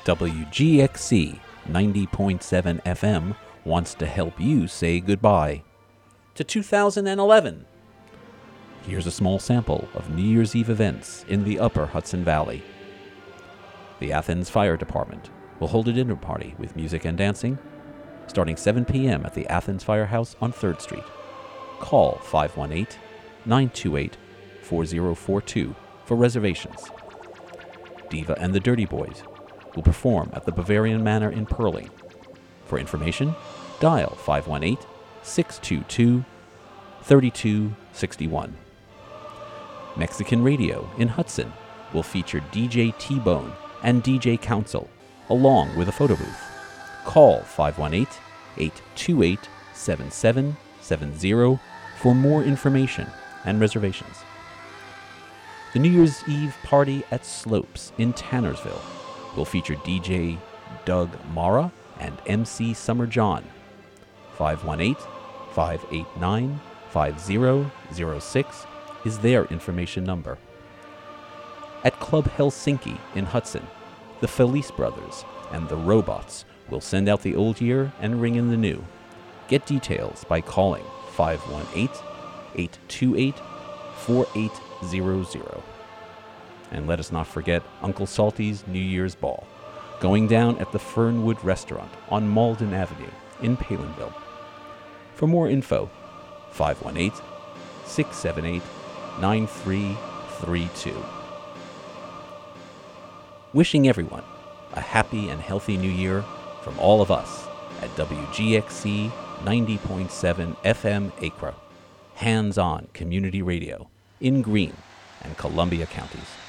WGXC 90.7 FM wants to help you say goodbye to 2011. Here's a small sample of New Year's Eve events in the Upper Hudson Valley. The Athens Fire Department will hold a dinner party with music and dancing starting 7 p.m. at the Athens Firehouse on 3rd Street. Call 518-928-4042 for reservations. Diva and the Dirty Boys will perform at the Bavarian Manor in Pearling. For information, dial 518-622-3261. Mexican Radio in Hudson will feature DJ T-Bone and DJ Council, along with a photo booth. Call 518-828-7770 for more information and reservations. The New Year's Eve party at Slopes in Tannersville will feature DJ Doug Mara and MC Summer John. 518-589-5006 is their information number. At Club Helsinki in Hudson, the Felice Brothers and the Robots will send out the old year and ring in the new. Get details by calling 518-828-4800. And let us not forget Uncle Salty's New Year's Ball, going down at the Fernwood Restaurant on Malden Avenue in Palinville. For more info, 518-678-9332. Wishing everyone a happy and healthy new year from all of us at WGXC 90.7 FM Acra, hands-on community radio in Greene and Columbia counties.